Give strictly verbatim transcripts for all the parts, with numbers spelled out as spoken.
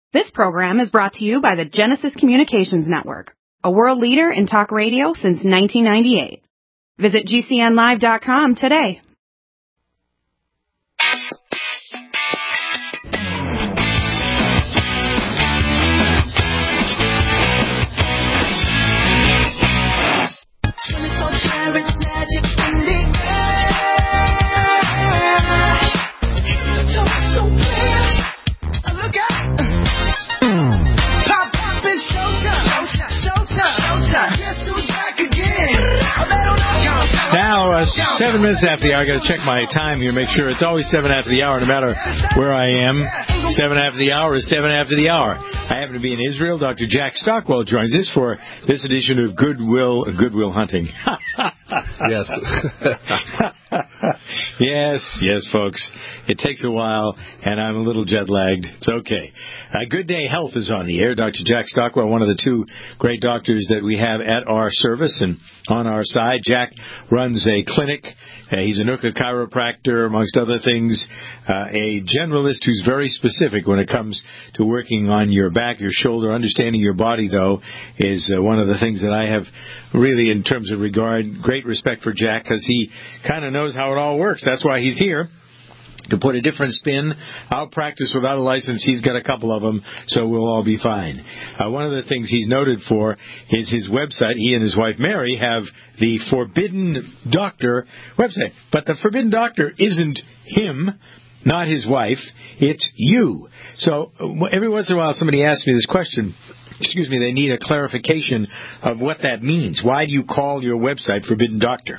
This program is brought to you by the Genesis Communications Network, a world leader in talk radio since nineteen ninety-eight. Visit G C N live dot com today. Now, uh, seven minutes after the hour. I got to check my time here, make sure it's always seven after the hour, no matter where I am. Seven after the hour is seven after the hour. I happen to be in Israel. Doctor Jack Stockwell joins us for this edition of Goodwill Goodwill Hunting. Yes. yes, yes, folks. It takes a while, and I'm a little jet-lagged. It's okay. Uh, Good Day Health is on the air. Doctor Jack Stockwell, one of the two great doctors that we have at our service and on our side. Jack runs a clinic. Uh, he's a Nuka chiropractor, amongst other things, uh, a generalist who's very specific when it comes to working on your back, your shoulder. Understanding your body, though, is uh, one of the things that I have really, in terms of regard, great respect for Jack, because he kind of knows how it all works. That's why he's here. To put a different spin, I'll practice without a license. He's got a couple of them, so we'll all be fine. Uh, one of the things he's noted for is his website. He and his wife, Mary, have the Forbidden Doctor website. But the Forbidden Doctor isn't him, not his wife. It's you. So every once in a while somebody asks me this question. Excuse me, they need a clarification of what that means. Why do you call your website Forbidden Doctor?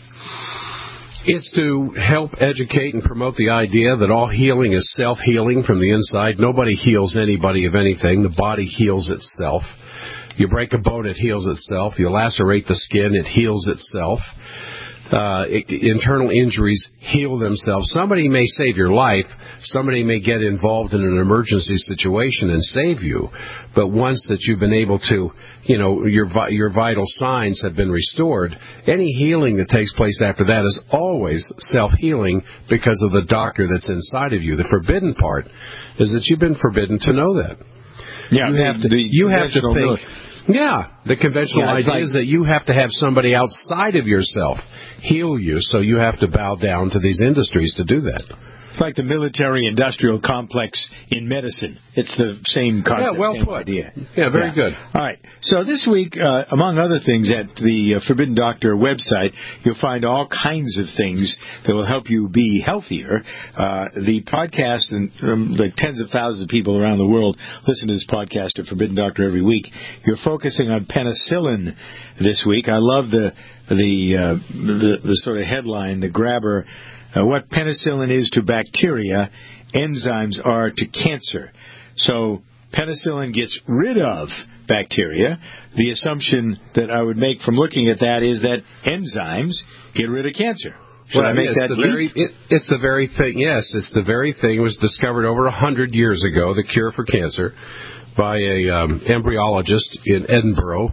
It's to help educate and promote the idea that all healing is self-healing from the inside. Nobody heals anybody of anything. The body heals itself. You break a bone, it heals itself. You lacerate the skin, it heals itself. Uh, it, internal injuries heal themselves. Somebody may save your life. Somebody may get involved in an emergency situation and save you. But once that you've been able to, you know, your your vital signs have been restored, any healing that takes place after that is always self-healing because of the doctor that's inside of you. The forbidden part is that you've been forbidden to know that. Yeah, you have to. You have to think. Yeah, the conventional yeah, idea like, is that you have to have somebody outside of yourself heal you, so you have to bow down to these industries to do that. It's like the military-industrial complex in medicine. It's the same concept, yeah, well same put. idea. Yeah, very yeah. good. All right. So this week, uh, among other things, at the uh, Forbidden Doctor website, you'll find all kinds of things that will help you be healthier. Uh, the podcast, and um, like tens of thousands of people around the world listen to this podcast at Forbidden Doctor every week. You're focusing on penicillin this week. I love the the uh, the, the sort of headline, the grabber. Uh, what penicillin is to bacteria, enzymes are to cancer. So penicillin gets rid of bacteria. The assumption that I would make from looking at that is that enzymes get rid of cancer. Should well, I make it's that the leap? very, it, It's the very thing. Yes, it's the very thing. It was discovered over a hundred years ago, the cure for cancer, by a um, embryologist in Edinburgh.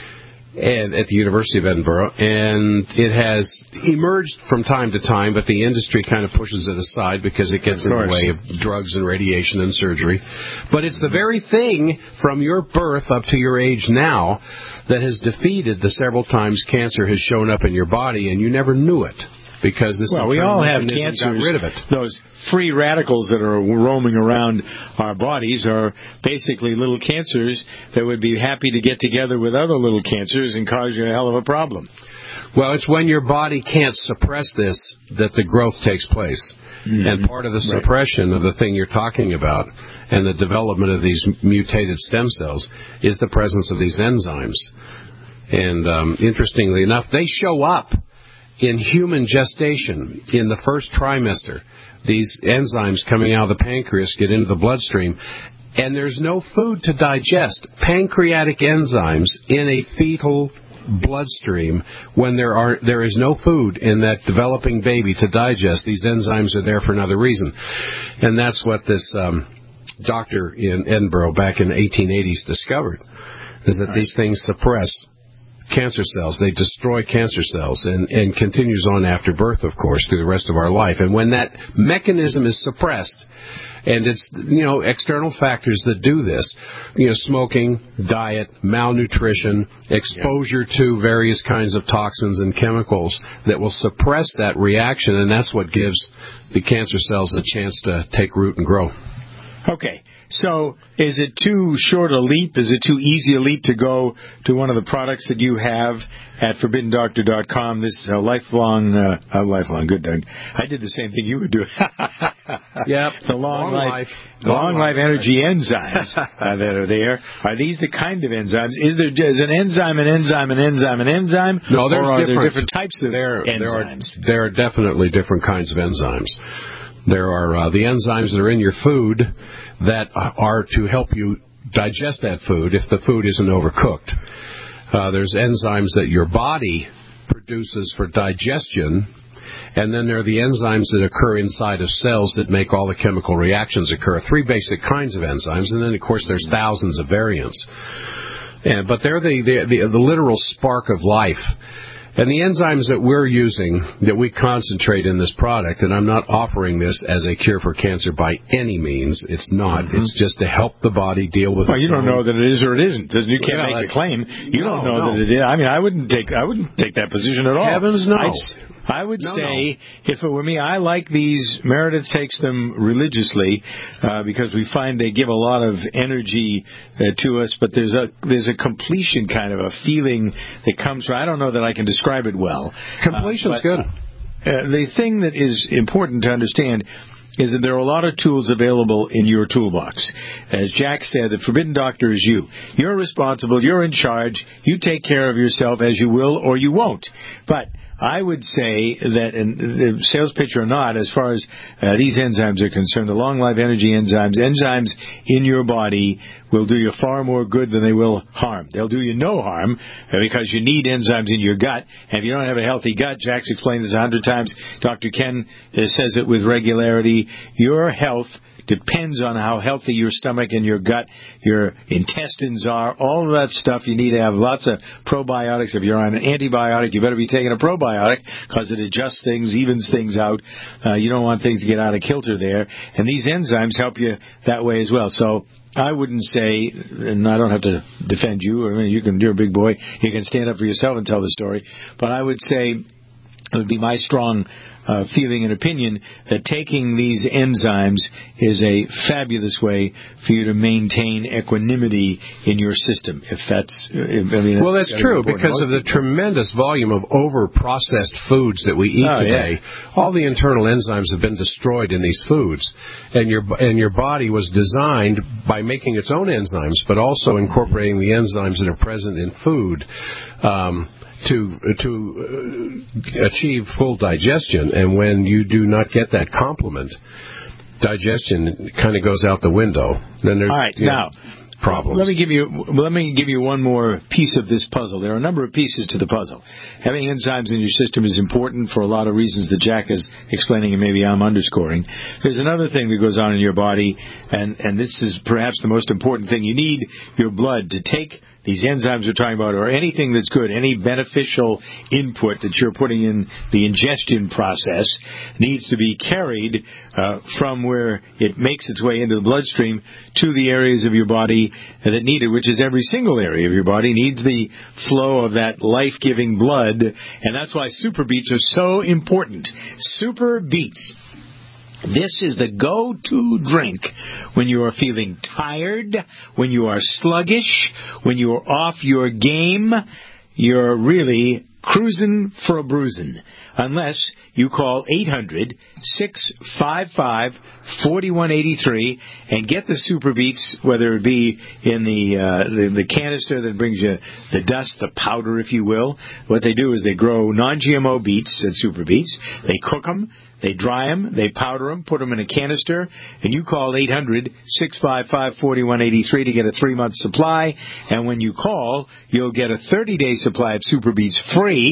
And at the University of Edinburgh, and it has emerged from time to time, but the industry kind of pushes it aside because it gets in the way of drugs and radiation and surgery. But it's the very thing from your birth up to your age now that has defeated the several times cancer has shown up in your body, and you never knew it. Because this well, we all have cancers. Got rid of it. Those free radicals that are roaming around our bodies are basically little cancers that would be happy to get together with other little cancers and cause you a hell of a problem. Well, it's when your body can't suppress this that the growth takes place. Mm-hmm. And part of the suppression right. of the thing you're talking about and the development of these mutated stem cells is the presence of these enzymes. And um, interestingly enough, they show up in human gestation, in the first trimester. These enzymes coming out of the pancreas get into the bloodstream, and there's no food to digest. Pancreatic enzymes in a fetal bloodstream, when there are there is no food in that developing baby to digest, these enzymes are there for another reason. And that's what this um, doctor in Edinburgh back in the eighteen eighties discovered, is that these things suppress cancer cells. They destroy cancer cells, and, and continues on after birth, of course, through the rest of our life. And when that mechanism is suppressed, And it's, you know, external factors that do this. You know, smoking, diet, malnutrition, exposure yeah. to various kinds of toxins and chemicals that will suppress that reaction, and that's what gives the cancer cells a chance to take root and grow. Okay. So is it too short a leap? Is it too easy a leap to go to one of the products that you have at forbidden doctor dot com? This is a lifelong, uh, a lifelong, good, Doug. I did the same thing you would do. Yep. The long, long life, life. The long, long life, life energy right. enzymes uh, that are there. Are these the kind of enzymes? Is there is an enzyme, an enzyme, an enzyme, an enzyme? No, there's or are different, there different types of there, enzymes? There are, there are definitely different kinds of enzymes. There are uh, the enzymes that are in your food that are to help you digest that food if the food isn't overcooked. Uh, there's enzymes that your body produces for digestion, and then there are the enzymes that occur inside of cells that make all the chemical reactions occur. Three basic kinds of enzymes, and then, of course, there's thousands of variants. And, but they're the, the, the, the literal spark of life. And the enzymes that we're using, that we concentrate in this product, and I'm not offering this as a cure for cancer by any means. It's not. Mm-hmm. It's just to help the body deal with. Well, you don't own. know that it is or it isn't. You can't yeah, make a claim. You no, don't know no. that it is. I mean, I wouldn't take. I wouldn't take that position at all. Heavens no. I'd, I would no, say, no. if it were me, I like these. Meredith takes them religiously uh, because we find they give a lot of energy uh, to us. But there's a there's a completion kind of a feeling that comes from. I don't know that I can describe it well. Completion's uh, but, good. Uh, the thing that is important to understand is that there are a lot of tools available in your toolbox. As Jack said, the forbidden doctor is you. You're responsible. You're in charge. You take care of yourself as you will or you won't. But I would say that, and the sales pitch or not, as far as uh, these enzymes are concerned, the long life energy enzymes, enzymes in your body will do you far more good than they will harm. They'll do you no harm uh, because you need enzymes in your gut. And if you don't have a healthy gut, Jack's explained this a hundred times, Doctor Ken uh, says it with regularity, your health depends on how healthy your stomach and your gut, your intestines are, all of that stuff. You need to have lots of probiotics. If you're on an antibiotic, you better be taking a probiotic because it adjusts things, evens things out. Uh, you don't want things to get out of kilter there. And these enzymes help you that way as well. So I wouldn't say, and I don't have to defend you, I mean, you can, you're a big boy, you can stand up for yourself and tell the story, but I would say it would be my strong uh, feeling and opinion that taking these enzymes is a fabulous way for you to maintain equanimity in your system. If that's, if, I mean, well, that's, that's true because of the tremendous volume of over-processed foods that we eat oh, today. Yeah. All the internal enzymes have been destroyed in these foods, and your and your body was designed by making its own enzymes, but also incorporating the enzymes that are present in food. Um, to to uh, achieve full digestion, and when you do not get that complement, digestion kind of goes out the window. Then there's all right now know, problems. Let me give you let me give you one more piece of this puzzle. There are a number of pieces to the puzzle. Having enzymes in your system is important for a lot of reasons that Jack is explaining, and maybe I'm underscoring. There's another thing that goes on in your body, and and this is perhaps the most important thing. You need your blood to take these enzymes we're talking about, or anything that's good, any beneficial input that you're putting in the ingestion process needs to be carried uh, from where it makes its way into the bloodstream to the areas of your body that need it, which is every single area of your body needs the flow of that life-giving blood, and that's why Super Beets are so important. Super Beets. This is the go-to drink when you are feeling tired, when you are sluggish, when you are off your game. You're really cruising for a bruising. Unless you call eight hundred, six five five, four one eight three and get the Super Beets, whether it be in the, uh, the the canister that brings you the dust, the powder, if you will. What they do is they grow non-G M O beets at Super Beets. They cook them. They dry them, they powder them, put them in a canister, and you call eight hundred, six five five, four one eight three to get a three-month supply. And when you call, you'll get a thirty-day supply of Super Beets free.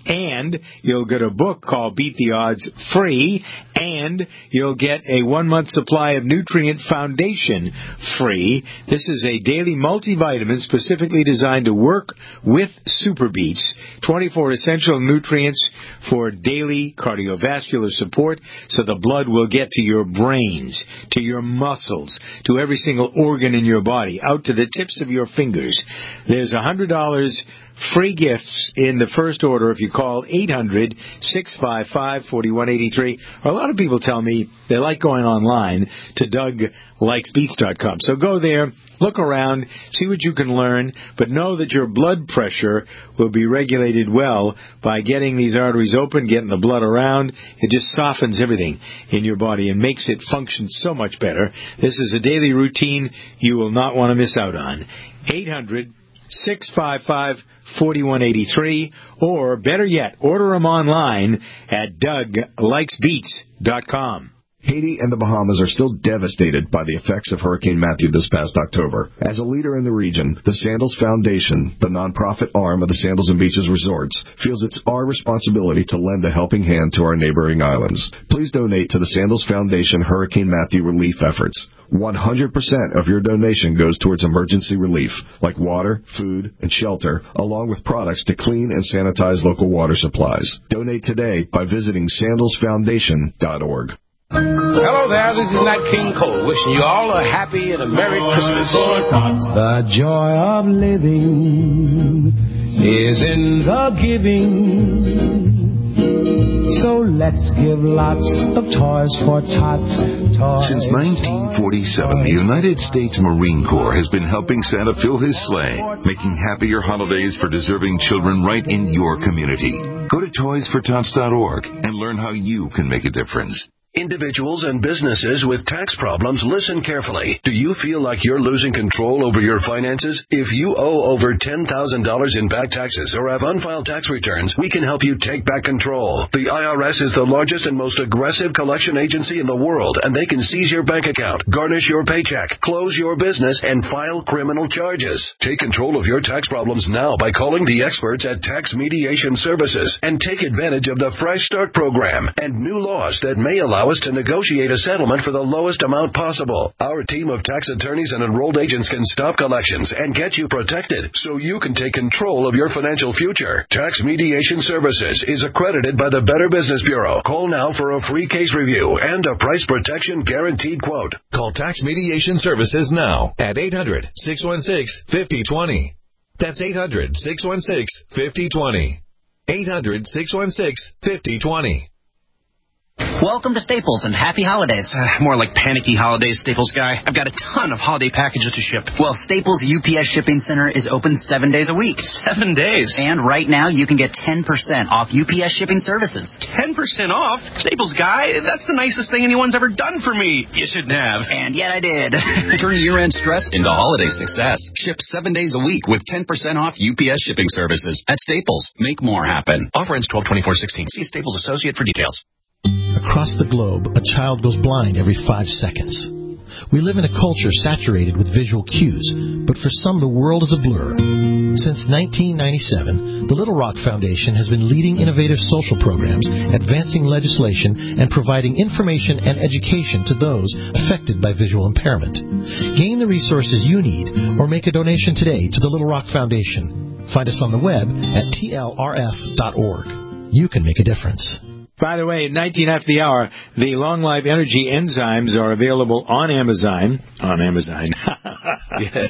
And you'll get a book called Beat the Odds free, and you'll get a one-month supply of Nutrient Foundation free. This is a daily multivitamin specifically designed to work with Super Beats, twenty-four essential nutrients for daily cardiovascular support, so the blood will get to your brains, to your muscles, to every single organ in your body, out to the tips of your fingers. There's one hundred dollars free gifts in the first order if you call eight hundred, six five five, four one eight three. Or a lot of people tell me they like going online to Doug Likes Beats dot com. So go there, look around, see what you can learn, but know that your blood pressure will be regulated well by getting these arteries open, getting the blood around. It just softens everything in your body and makes it function so much better. This is a daily routine you will not want to miss out on. eight hundred, six five five, four one eight three, or better yet, order them online at Doug Likes Beats dot com. Haiti and the Bahamas are still devastated by the effects of Hurricane Matthew this past October. As a leader in the region, the Sandals Foundation, the nonprofit arm of the Sandals and Beaches Resorts, feels it's our responsibility to lend a helping hand to our neighboring islands. Please donate to the Sandals Foundation Hurricane Matthew relief efforts. one hundred percent of your donation goes towards emergency relief, like water, food, and shelter, along with products to clean and sanitize local water supplies. Donate today by visiting sandals foundation dot org. Hello there, this is Nat King Cole, wishing you all a happy and a Merry Christmas. The joy of living is in the giving. So let's give lots of toys for tots. Toys. Since nineteen forty-seven, the United States Marine Corps has been helping Santa fill his sleigh, making happier holidays for deserving children right in your community. Go to toys for tots dot org and learn how you can make a difference. Individuals and businesses with tax problems, listen carefully. Do you feel like you're losing control over your finances? If you owe over ten thousand dollars in back taxes or have unfiled tax returns, we can help you take back control. The I R S is the largest and most aggressive collection agency in the world, and they can seize your bank account, garnish your paycheck, close your business, and file criminal charges. Take control of your tax problems now by calling the experts at Tax Mediation Services and take advantage of the Fresh Start program and new laws that may allow us to negotiate a settlement for the lowest amount possible. Our team of tax attorneys and enrolled agents can stop collections and get you protected so you can take control of your financial future. Tax Mediation Services is accredited by the Better Business Bureau. Call now for a free case review and a price protection guaranteed quote. Call Tax Mediation Services now at eight hundred, six one six, five zero two zero. That's eight hundred, six one six, five zero two zero. eight hundred, six one six, five zero two zero. Welcome to Staples and happy holidays. Uh, more like panicky holidays, Staples guy. I've got a ton of holiday packages to ship. Well, Staples U P S Shipping Center is open seven days a week. Seven days? And right now you can get ten percent off U P S shipping services. ten percent off? Staples guy, that's the nicest thing anyone's ever done for me. You shouldn't have. And yet I did. Turn year-end stress into holiday success. Ship seven days a week with ten percent off U P S shipping services at Staples. Make more happen. Offer ends twelve twenty-four sixteen. See Staples Associate for details. Across the globe, a child goes blind every five seconds. We live in a culture saturated with visual cues, but for some the world is a blur. Since nineteen ninety-seven, the Little Rock Foundation has been leading innovative social programs, advancing legislation, and providing information and education to those affected by visual impairment. Gain the resources you need or make a donation today to the Little Rock Foundation. Find us on the web at T L R F dot org. You can make a difference. By the way, at nineteen after the hour, the Long Life Energy enzymes are available on Amazon. On Amazon. Yes.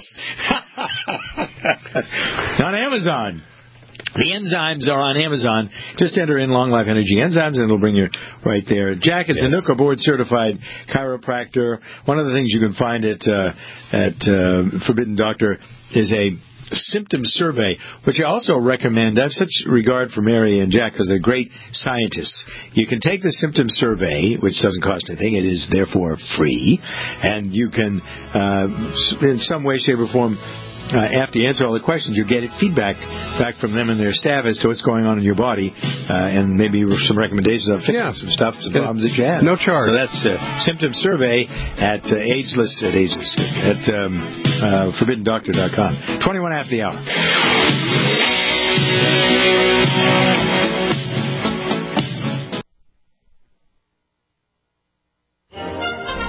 On Amazon. The enzymes are on Amazon. Just enter in Long Life Energy enzymes, and it'll bring you right there. Jack is yes. a NUCCA board-certified chiropractor. One of the things you can find at uh, at uh, Forbidden Doctor is a symptom survey, which I also recommend. I have such regard for Mary and Jack because they're great scientists. You can take the symptom survey, which doesn't cost anything. It is therefore free, and you can, uh, in some way, shape, or form, Uh, after you answer all the questions, you get feedback back from them and their staff as to what's going on in your body, uh, and maybe some recommendations on fixing yeah. some stuff, some yeah. problems that you have. No charge. So that's uh, symptom survey at uh, ageless at ageless at um, uh, forbidden doctor dot com. Twenty-one after the hour.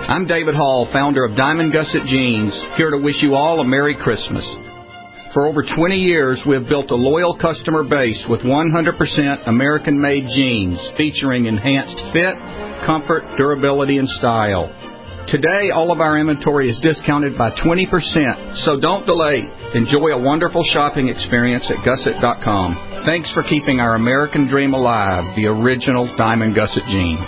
I'm David Hall, founder of Diamond Gusset Jeans, here to wish you all a Merry Christmas. For over twenty years, we have built a loyal customer base with one hundred percent American-made jeans featuring enhanced fit, comfort, durability, and style. Today, all of our inventory is discounted by twenty percent, so don't delay. Enjoy a wonderful shopping experience at gusset dot com. Thanks for keeping our American dream alive, the original Diamond Gusset jean.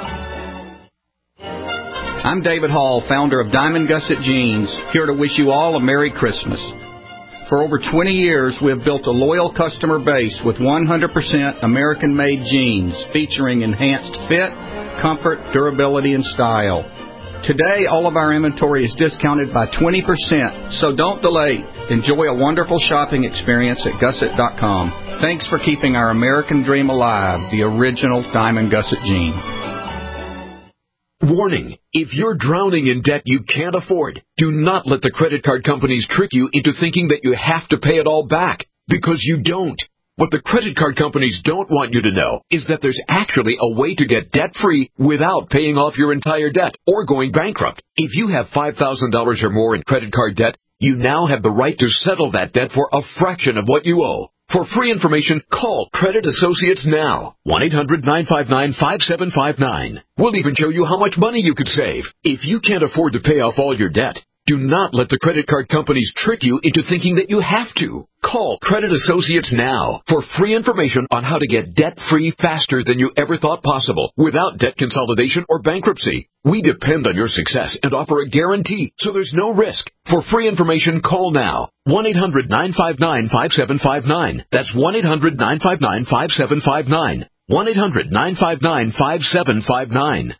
I'm David Hall, founder of Diamond Gusset Jeans, here to wish you all a Merry Christmas. For over twenty years, we have built a loyal customer base with one hundred percent American-made jeans featuring enhanced fit, comfort, durability, and style. Today, all of our inventory is discounted by twenty percent, so don't delay. Enjoy a wonderful shopping experience at gusset dot com. Thanks for keeping our American dream alive, the original Diamond Gusset jean. Warning, if you're drowning in debt you can't afford, do not let the credit card companies trick you into thinking that you have to pay it all back, because you don't. What the credit card companies don't want you to know is that there's actually a way to get debt-free without paying off your entire debt or going bankrupt. If you have five thousand dollars or more in credit card debt, you now have the right to settle that debt for a fraction of what you owe. For free information, call Credit Associates now. one eight hundred nine five nine five seven five nine. We'll even show you how much money you could save. If you can't afford to pay off all your debt, do not let the credit card companies trick you into thinking that you have to. Call Credit Associates now for free information on how to get debt-free faster than you ever thought possible without debt consolidation or bankruptcy. We depend on your success and offer a guarantee, so there's no risk. For free information, call now. one eight hundred nine five nine five seven five nine. That's one eight hundred nine five nine five seven five nine. one eight hundred nine five nine five seven five nine.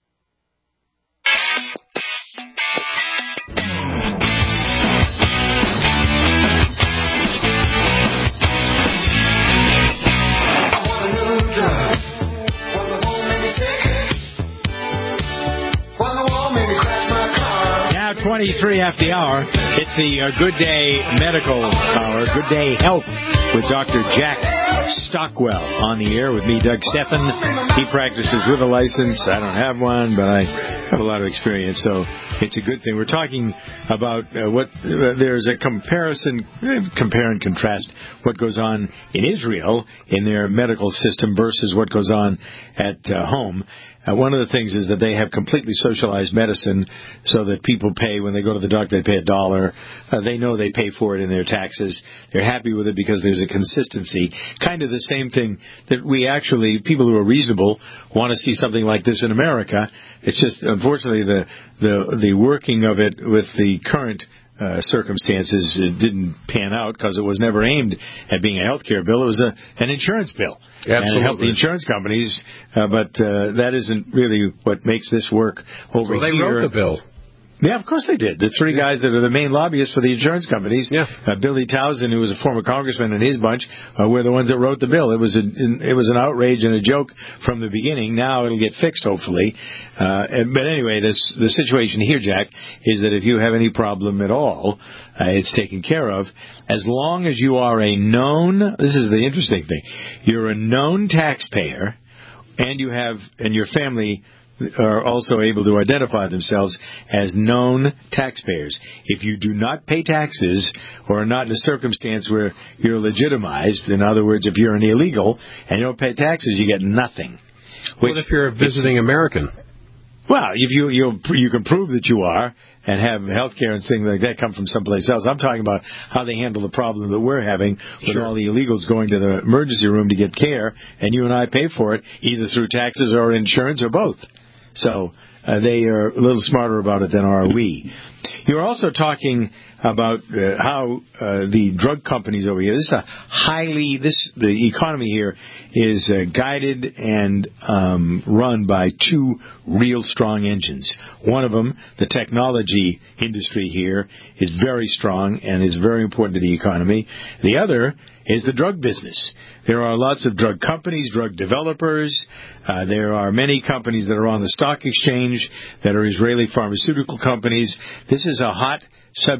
twenty-three after the hour. It's the uh, Good Day Medical Hour, Good Day Health with Doctor Jack Stockwell on the air with me, Doug Steffen. He practices with a license. I don't have one, but I have a lot of experience, so it's a good thing. We're talking about uh, what uh, there's a comparison, uh, compare and contrast what goes on in Israel in their medical system versus what goes on at uh, home. Uh, one of the things is that they have completely socialized medicine so that people pay, when they go to the doctor, they pay a dollar. Uh, they know they pay for it in their taxes. They're happy with it because there's a consistency. Kind of the same thing that we actually, people who are reasonable, want to see something like this in America. It's just, unfortunately, the, the, the working of it with the current Uh, circumstances it didn't pan out because it was never aimed at being a health care bill. It was a, an insurance bill. Absolutely. And it helped the insurance companies, uh, but uh, that isn't really what makes this work over well, they here. They wrote the bill. Yeah, of course they did. The three guys that are the main lobbyists for the insurance companies, yeah. uh, Billy Towson, who was a former congressman, and his bunch, uh, were the ones that wrote the bill. It was a, it was an outrage and a joke from the beginning. Now it'll get fixed, hopefully. Uh, and, but anyway, this, the situation here, Jack, is that if you have any problem at all, uh, it's taken care of. As long as you are a known, this is the interesting thing, you're a known taxpayer, and you have, and your family are also able to identify themselves as known taxpayers. If you do not pay taxes or are not in a circumstance where you're legitimized, in other words, if you're an illegal and you don't pay taxes, you get nothing. What if you're a visiting American? Well, if you you you can prove that you are and have health care and things like that come from someplace else. I'm talking about how they handle the problem that we're having with sure. all the illegals going to the emergency room to get care, and you and I pay for it either through taxes or insurance or both. So uh, they are a little smarter about it than are we. You're also talking about uh, how uh, the drug companies over here, this is a highly, this the economy here is uh, guided and um, run by two real strong engines. One of them, the technology industry here, is very strong and is very important to the economy. The other is the drug business. There are lots of drug companies, drug developers. Uh, there are many companies that are on the stock exchange that are Israeli pharmaceutical companies. This is a hot subject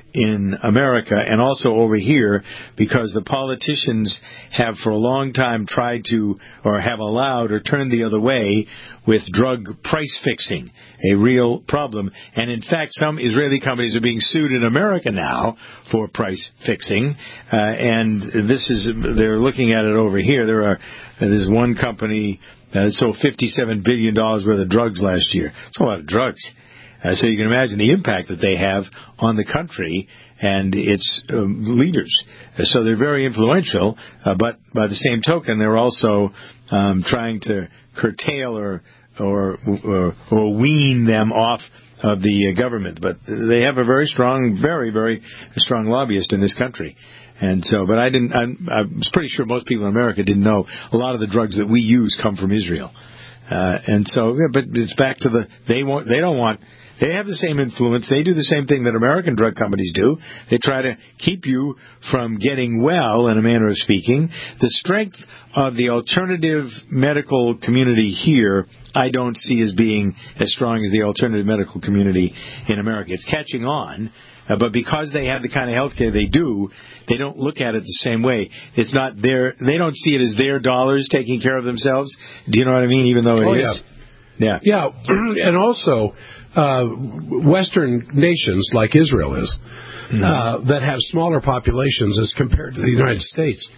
in America and also over here because the politicians have for a long time tried to or have allowed or turned the other way with drug price fixing, a real problem. And in fact, some Israeli companies are being sued in America now for price fixing. Uh, and this is, they're looking at it over here. There are, there's one company that sold fifty-seven billion dollars worth of drugs last year. It's a lot of drugs. Uh, so you can imagine the impact that they have on the country and its um, leaders. Uh, so they're very influential, uh, but by the same token, they're also um, trying to curtail or, or or or wean them off of the uh, government. But they have a very strong, very, very strong lobbyist in this country. And so, but I didn't, I'm, I was pretty sure most people in America didn't know a lot of the drugs that we use come from Israel. Uh, and so, yeah, but it's back to the, they want, they don't want, they have the same influence. They do the same thing that American drug companies do. They try to keep you from getting well, in a manner of speaking. The strength of the alternative medical community here, I don't see as being as strong as the alternative medical community in America. It's catching on. Uh, but because they have the kind of health care they do, they don't look at it the same way. It's not their, they don't see it as their dollars taking care of themselves. Do you know what I mean? Even though it oh, is. Yeah. Yeah. yeah. And also, uh, Western nations like Israel is, mm-hmm. uh, that have smaller populations as compared to the United States,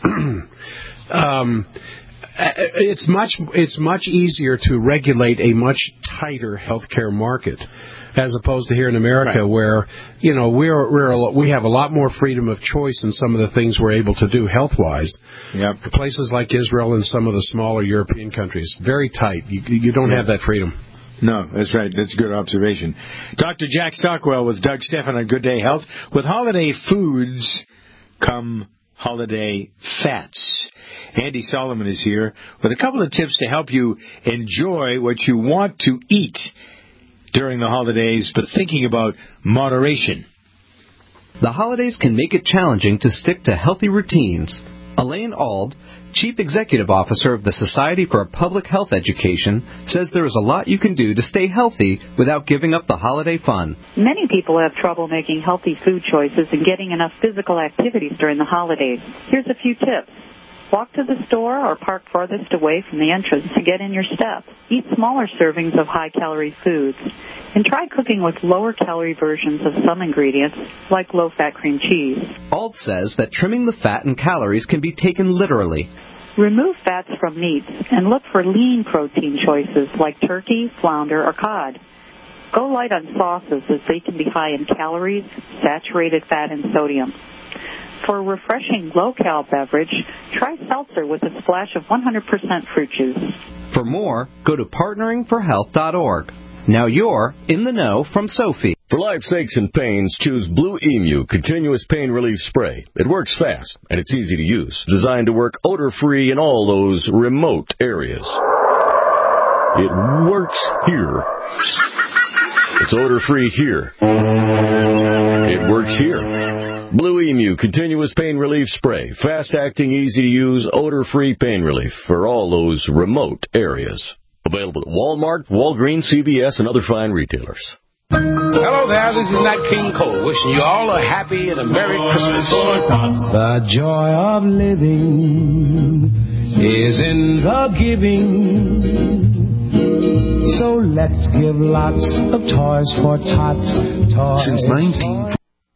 um, it's much, it's much easier to regulate a much tighter healthcare market. As opposed to here in America, right. where you know we're we're a, we have a lot more freedom of choice in some of the things we're able to do health-wise. Yep. Places like Israel and some of the smaller European countries, very tight. You you don't yeah. have that freedom. No, that's right. That's a good observation. Doctor Jack Stockwell with Doug Stephan on Good Day Health. With holiday foods come holiday fats. Andy Solomon is here with a couple of tips to help you enjoy what you want to eat during the holidays, but thinking about moderation. The holidays can make it challenging to stick to healthy routines. Elaine Auld, Chief Executive Officer of the Society for Public Health Education, says there is a lot you can do to stay healthy without giving up the holiday fun. Many people have trouble making healthy food choices and getting enough physical activities during the holidays. Here's a few tips. Walk to the store or park farthest away from the entrance to get in your step. Eat smaller servings of high-calorie foods. And try cooking with lower-calorie versions of some ingredients, like low-fat cream cheese. Auld says that trimming the fat and calories can be taken literally. Remove fats from meats and look for lean protein choices like turkey, flounder, or cod. Go light on sauces as they can be high in calories, saturated fat, and sodium. For a refreshing low-cal beverage, try seltzer with a splash of one hundred percent fruit juice. For more, go to partnering for health dot org. Now you're in the know from Sophie. For life's aches and pains, choose Blue Emu Continuous Pain Relief Spray. It works fast, and it's easy to use. Designed to work odor-free in all those remote areas. It works here. It's odor-free here. It works here. Blue Emu Continuous Pain Relief Spray. Fast-acting, easy-to-use, odor-free pain relief for all those remote areas. Available at Walmart, Walgreens, C V S, and other fine retailers. Hello there, this is Nat King Cole, wishing you all a happy and a Merry Christmas. The joy of living is in the giving. So let's give lots of toys for tots. Toys. Since nineteen...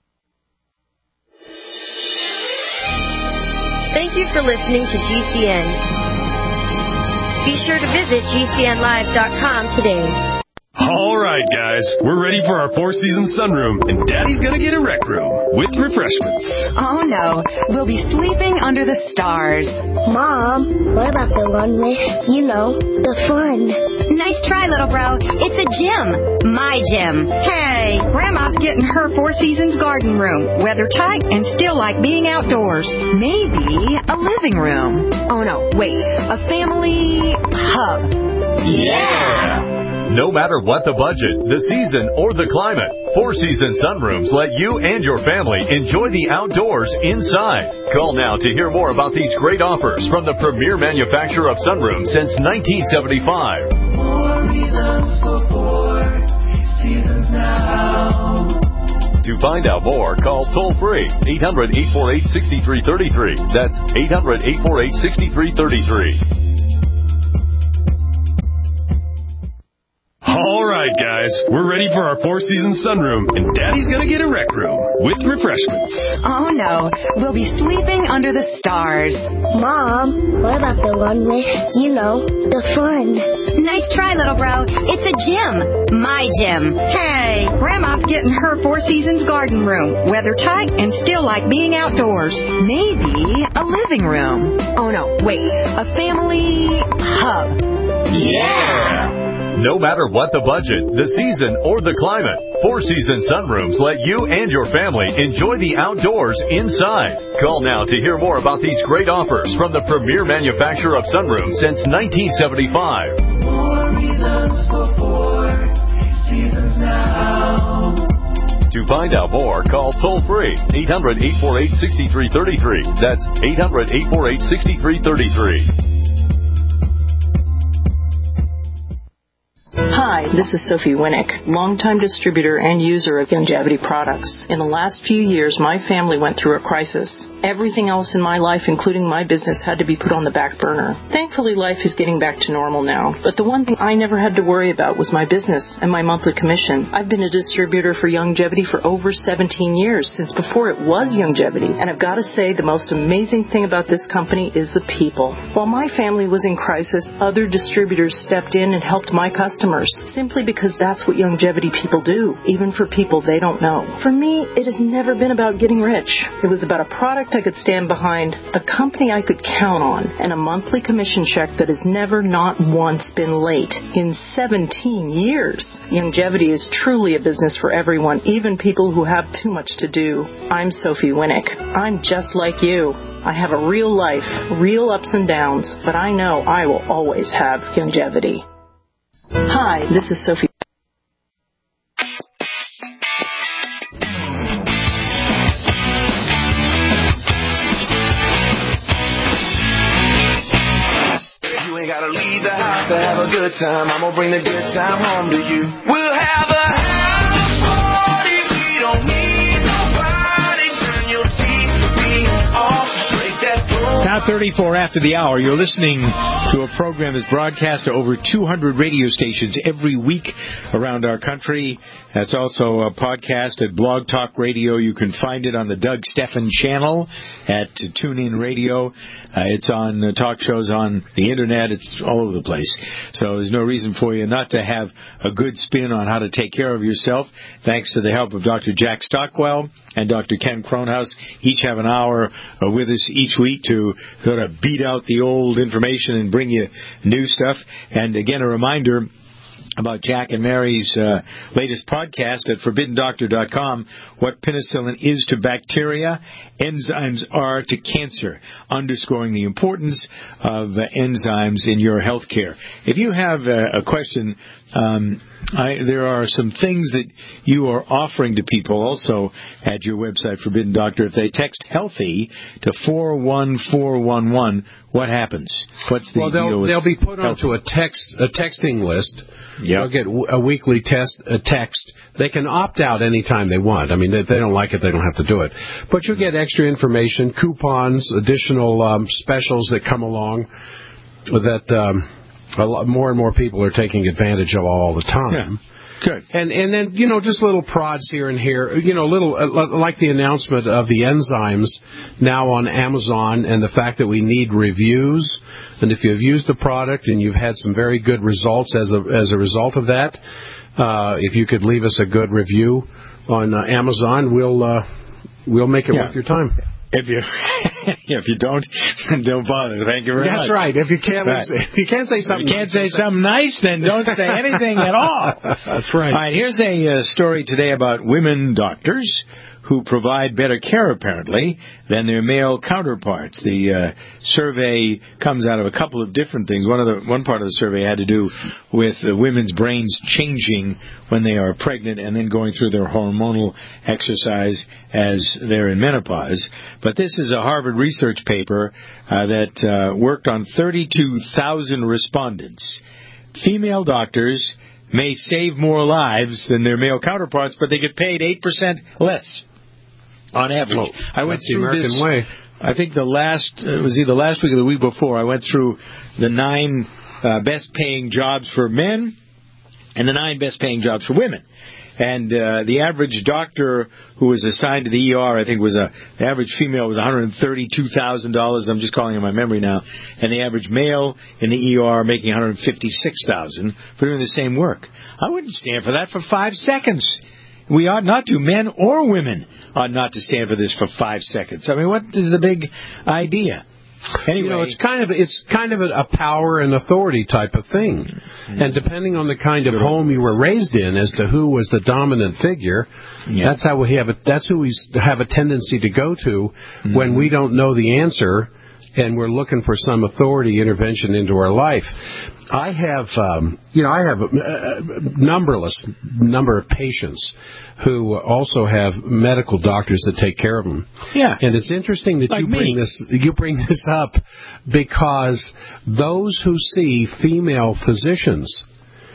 Thank you for listening to G C N. Be sure to visit G C N live dot com today. All right, guys, we're ready for our four-season sunroom, and Daddy's gonna get a rec room with refreshments. Oh, no. We'll be sleeping under the stars. Mom, what about the one with, you know, the fun? Nice try, little bro. It's a gym. My gym. Hey, Grandma's getting her Four Seasons garden room. Weather tight and still like being outdoors. Maybe a living room. Oh, no, wait. A family hub. Yeah! No matter what the budget, the season, or the climate, Four Seasons Sunrooms let you and your family enjoy the outdoors inside. Call now to hear more about these great offers from the premier manufacturer of sunrooms since nineteen seventy-five. More reasons for four seasons now. To find out more, call toll-free eight hundred, eight four eight, six three three three. That's eight hundred, eight four eight, six three three three. All right, guys, we're ready for our Four Seasons sunroom, and Daddy's gonna get a rec room with refreshments. Oh, no. We'll be sleeping under the stars. Mom, what about the one with, you know, the fun? Nice try, little bro. It's a gym. My gym. Hey, Grandma's getting her Four Seasons garden room. Weather tight and still like being outdoors. Maybe a living room. Oh, no, wait. A family hub. Yeah! No matter what the budget, the season, or the climate, Four Seasons Sunrooms let you and your family enjoy the outdoors inside. Call now to hear more about these great offers from the premier manufacturer of sunrooms since nineteen seventy-five. More reasons for Four Seasons now. To find out more, call toll-free eight hundred, eight four eight, six three three three. That's eight hundred, eight four eight, six three three three. Hi, this is Sophie Winnick, longtime distributor and user of Youngevity products. In the last few years, my family went through a crisis. Everything else in my life, including my business, had to be put on the back burner. Thankfully, life is getting back to normal now. But the one thing I never had to worry about was my business and my monthly commission. I've been a distributor for Youngevity for over seventeen years, since before it was Youngevity. And I've got to say, the most amazing thing about this company is the people. While my family was in crisis, other distributors stepped in and helped my customers, simply because that's what Youngevity people do, even for people they don't know. For me, it has never been about getting rich. It was about a product I could stand behind, a company I could count on, and a monthly commission check that has never, not once, been late in seventeen years. Youngevity is truly a business for everyone, even people who have too much to do. I'm Sophie Winnick. I'm just like you. I have a real life, real ups and downs, but I know I will always have Youngevity. Hi, this is Sophie. You ain't gotta leave the house to have a good time. I'm gonna bring the good time home to you. We'll have a house party. We don't need nobody. Turn your T V off. Break that phone. Now thirty-four after the hour, you're listening to a program that's broadcast to over two hundred radio stations every week around our country. That's also a podcast at Blog Talk Radio. You can find it on the Doug Steffen channel at TuneIn Radio. Uh, it's on uh, talk shows on the Internet. It's all over the place. So there's no reason for you not to have a good spin on how to take care of yourself. Thanks to the help of Doctor Jack Stockwell and Doctor Ken Kronhaus. Each have an hour uh, with us each week to sort of beat out the old information and bring you new stuff. And again, a reminder about Jack and Mary's uh, latest podcast at forbidden doctor dot com, What Penicillin Is to Bacteria, Enzymes Are to Cancer, underscoring the importance of uh, enzymes in your health care. If you have a, a question, um, I, there are some things that you are offering to people also at your website, Forbidden Doctor. If they text HEALTHY to four one four one one, what happens? What's the well, they'll, deal with they'll be put healthy? onto a text a texting list. Yep. They'll get a weekly test a text. They can opt out anytime they want. I mean, if they don't like it, they don't have to do it. But you'll get extra information, coupons, additional um, specials that come along that um, a lot more and more people are taking advantage of all the time. Yeah. Good. And and then, you know, just little prods here and here. You know, little uh, like the announcement of the enzymes now on Amazon and the fact that we need reviews. And if you've used the product and you've had some very good results as a as a result of that, uh, if you could leave us a good review on uh, Amazon, we'll uh, we'll make it yeah. worth your time. If you if you don't, don't bother. Thank you very That's much. That's right. If you can't right. if you can't say something, if you can't say something nice, then don't say anything at all. That's right. All right. Here's a uh, story today about women doctors who provide better care, apparently, than their male counterparts. The uh, survey comes out of a couple of different things. One of the one part of the survey had to do with uh, women's brains changing when they are pregnant and then going through their hormonal exercise as they're in menopause. But this is a Harvard research paper uh, that uh, worked on thirty-two thousand respondents. Female doctors may save more lives than their male counterparts, but they get paid eight percent less on average. Well, I went that's the through American this. way. I think the last, uh, it was either last week or the week before, I went through the nine uh, best-paying jobs for men and the nine best-paying jobs for women. And uh, the average doctor who was assigned to the E R, I think, was a the average female was one hundred thirty-two thousand dollars. I'm just calling it my memory now. And the average male in the E R making one hundred fifty-six thousand dollars for doing the same work. I wouldn't stand for that for five seconds. We ought not to. Men or women ought not to stand for this for five seconds. I mean, what is the big idea? Anyway, you know, it's kind of it's kind of a, a power and authority type of thing, mm-hmm. and depending on the kind of home you were raised in, as to who was the dominant figure, yeah. that's how we have it. That's who we have a tendency to go to mm-hmm. when we don't know the answer, and we're looking for some authority intervention into our life. I have, um, you know, I have a, a numberless number of patients who also have medical doctors that take care of them. Yeah, and it's interesting that like you me. bring this you bring this up because those who see female physicians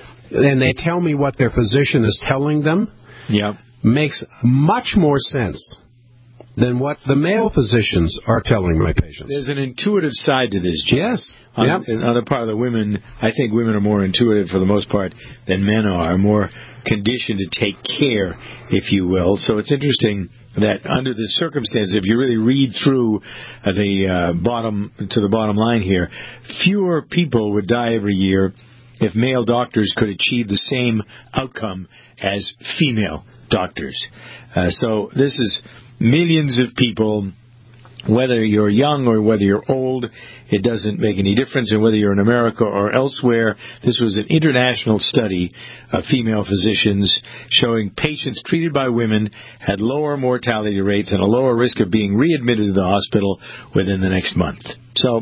and they tell me what their physician is telling them, yeah, makes much more sense than what the male physicians are telling my patients. There's an intuitive side to this, Jim. Yes. On, yep. on the part of the women, I think women are more intuitive for the most part than men are, more conditioned to take care, if you will. So it's interesting that under the circumstances, if you really read through the uh, bottom to the bottom line here, fewer people would die every year if male doctors could achieve the same outcome as female doctors. Uh, so this is millions of people. Whether you're young or whether you're old, it doesn't make any difference. And whether you're in America or elsewhere, this was an international study of female physicians showing patients treated by women had lower mortality rates and a lower risk of being readmitted to the hospital within the next month. So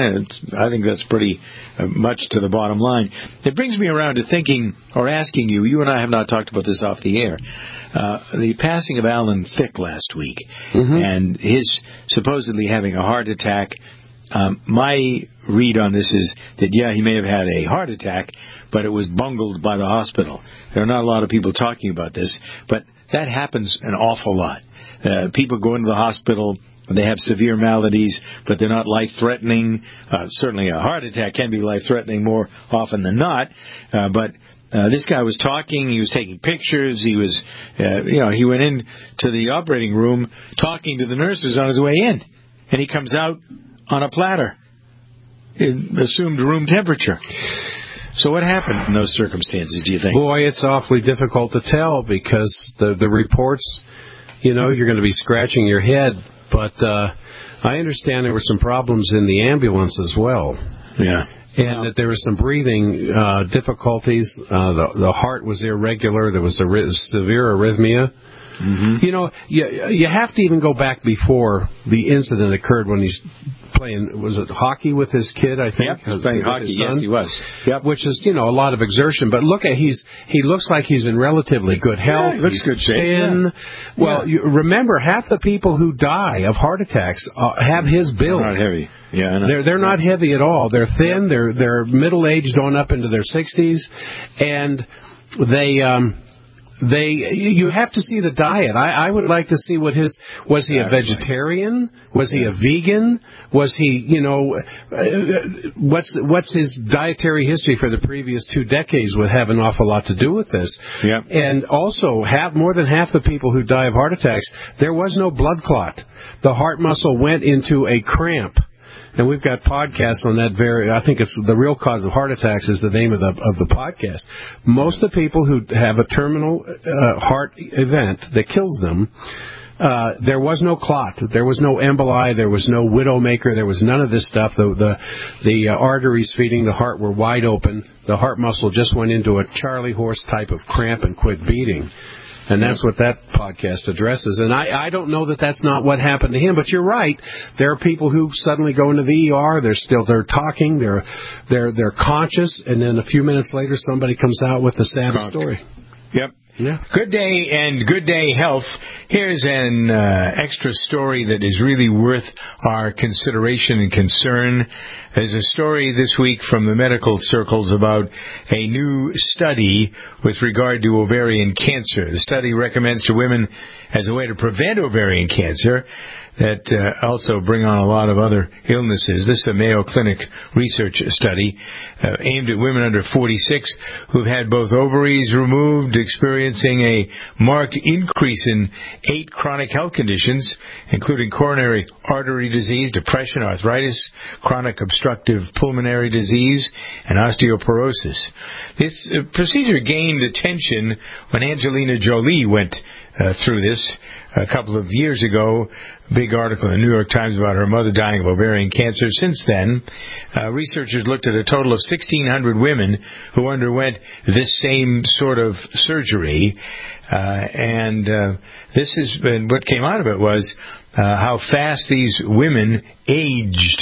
I think that's pretty much to the bottom line. It brings me around to thinking or asking you, you and I have not talked about this off the air, uh, the passing of Alan Thicke last week mm-hmm. and his supposedly having a heart attack. Um, my read on this is that, yeah, he may have had a heart attack, but it was bungled by the hospital. There are not a lot of people talking about this, but that happens an awful lot. Uh, people go into the hospital, they have severe maladies, but they're not life-threatening. Uh, certainly a heart attack can be life-threatening more often than not, uh, but Uh, this guy was talking, he was taking pictures, he was, uh, you know, he went in to the operating room talking to the nurses on his way in, and he comes out on a platter, in assumed room temperature. So what happened in those circumstances, do you think? Boy, it's awfully difficult to tell because the, the reports, you know, you're going to be scratching your head, but uh, I understand there were some problems in the ambulance as well. Yeah. And that there were some breathing uh, difficulties. Uh, the, the heart was irregular. There was a ry- severe arrhythmia. Mm-hmm. You know, you, you have to even go back before the incident occurred when he's playing, was it hockey with his kid, I think? Yep, he was playing hockey, yes, he was. Yep. Which is, you know, a lot of exertion. But look at, he's he looks like he's in relatively good health. Yeah, he looks he's good shape. Thin. Yeah. Well, yeah. You remember, half the people who die of heart attacks uh, have his build. They're not heavy. Yeah, I know. They're they're not heavy at all. They're thin. They're they're middle aged, on up into their sixties, and they um they you have to see the diet. I, I would like to see what his was. He a vegetarian? Was he a vegan? Was he, you know, uh, what's what's his dietary history for the previous two decades would have an awful lot to do with this. Yeah. And also, half more than half the people who die of heart attacks, there was no blood clot. The heart muscle went into a cramp. And we've got podcasts on that very, I think it's The Real Cause of Heart Attacks is the name of the of the podcast. Most of the people who have a terminal uh, heart event that kills them, uh, there was no clot. There was no emboli. There was no widowmaker. There was none of this stuff. The the, the uh, arteries feeding the heart were wide open. The heart muscle just went into a Charlie horse type of cramp and quit beating. And that's what that podcast addresses. And I, I don't know that that's not what happened to him, but you're right. There are people who suddenly go into the E R. They're still they're talking. They're they're they're conscious, and then a few minutes later, somebody comes out with the saddest story. Yep. Yeah. Good Day and Good Day Health Here's an uh, extra story that is really worth our consideration and concern. There's a story this week from the medical circles about a new study with regard to ovarian cancer. The study recommends to women as a way to prevent ovarian cancer that uh, also bring on a lot of other illnesses. This is a Mayo Clinic research study uh, aimed at women under forty-six who've had both ovaries removed, experiencing a marked increase in eight chronic health conditions, including coronary artery disease, depression, arthritis, chronic obstructive pulmonary disease, and osteoporosis. This uh, procedure gained attention when Angelina Jolie went uh, through this a couple of years ago. Big article in the New York Times about her mother dying of ovarian cancer. Since then, uh, researchers looked at a total of sixteen hundred women who underwent this same sort of surgery, uh, and uh, this is and what came out of it was uh, how fast these women aged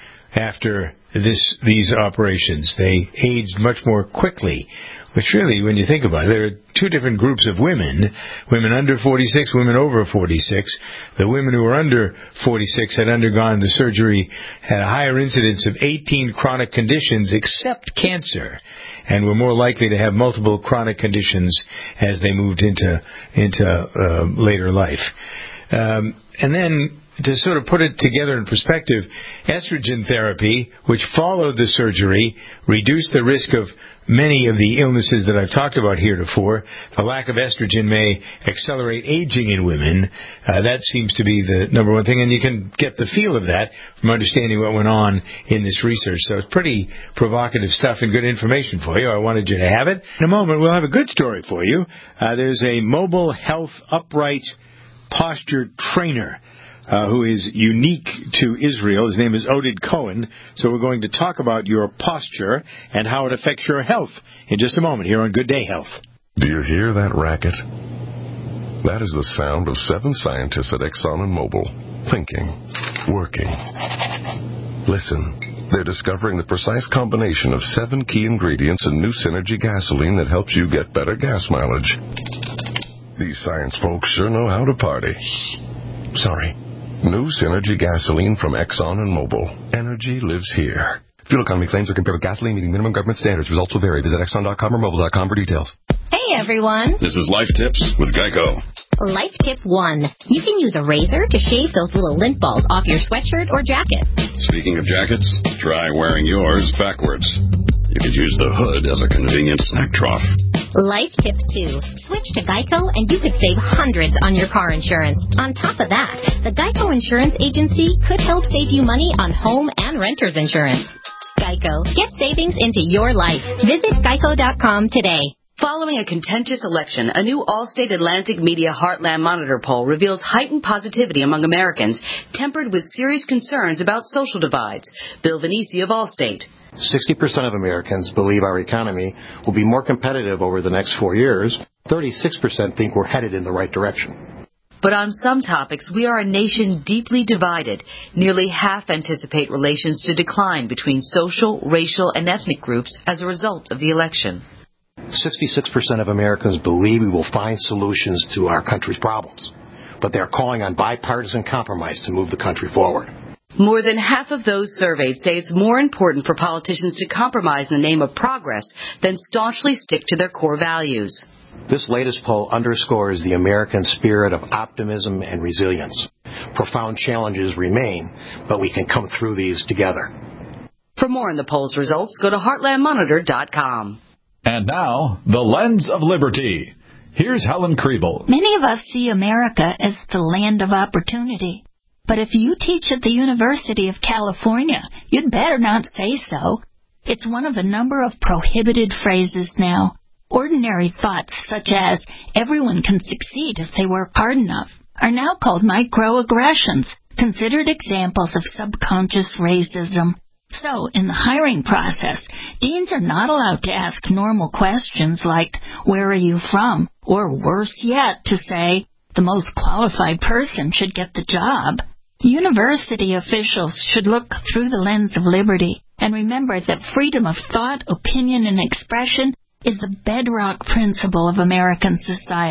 after this these operations. They aged much more quickly. Which really, when you think about it, there are two different groups of women, women under forty-six, women over forty-six. The women who were under forty-six had undergone the surgery, had a higher incidence of eighteen chronic conditions except cancer, and were more likely to have multiple chronic conditions as they moved into, into uh, later life. Um, and then, to sort of put it together in perspective, estrogen therapy, which followed the surgery, reduced the risk of many of the illnesses that I've talked about heretofore. The lack of estrogen may accelerate aging in women. Uh, that seems to be the number one thing, and you can get the feel of that from understanding what went on in this research. So it's pretty provocative stuff and good information for you. I wanted you to have it. In a moment, we'll have a good story for you. Uh, there's a mobile health upright posture trainer Uh, who is unique to Israel. His name is Oded Cohen. So we're going to talk about your posture and how it affects your health in just a moment here on Good Day Health. Do you hear that racket? That is the sound of seven scientists at Exxon and Mobil thinking, working. Listen, they're discovering the precise combination of seven key ingredients in new Synergy gasoline that helps you get better gas mileage. These science folks sure know how to party. Sorry. New Synergy gasoline from Exxon and Mobil. Energy lives here. Fuel economy claims are compared with gasoline meeting minimum government standards. Results will vary. Visit Exxon dot com or Mobil dot com for details. Hey, everyone. This is Life Tips with Geico. Life Tip one. You can use a razor to shave those little lint balls off your sweatshirt or jacket. Speaking of jackets, try wearing yours backwards. You could use the hood as a convenient snack trough. Life Tip two. Switch to Geico and you could save hundreds on your car insurance. On top of that, the Geico Insurance Agency could help save you money on home and renter's insurance. Geico. Get savings into your life. Visit geico dot com today. Following a contentious election, a new Allstate Atlantic Media Heartland Monitor poll reveals heightened positivity among Americans, tempered with serious concerns about social divides. Bill Venisi of Allstate. sixty percent of Americans believe our economy will be more competitive over the next four years. thirty-six percent think we're headed in the right direction. But on some topics, we are a nation deeply divided. Nearly half anticipate relations to decline between social, racial, and ethnic groups as a result of the election. sixty-six percent of Americans believe we will find solutions to our country's problems, but they're calling on bipartisan compromise to move the country forward. More than half of those surveyed say it's more important for politicians to compromise in the name of progress than staunchly stick to their core values. This latest poll underscores the American spirit of optimism and resilience. Profound challenges remain, but we can come through these together. For more on the poll's results, go to heartland monitor dot com. And now, the Lens of Liberty. Here's Helen Kriebel. Many of us see America as the land of opportunity. But if you teach at the University of California, you'd better not say so. It's one of a number of prohibited phrases now. Ordinary thoughts such as, everyone can succeed if they work hard enough, are now called microaggressions, considered examples of subconscious racism. So, in the hiring process, deans are not allowed to ask normal questions like, where are you from? Or worse yet, to say, the most qualified person should get the job. University officials should look through the lens of liberty and remember that freedom of thought, opinion, and expression is the bedrock principle of American society.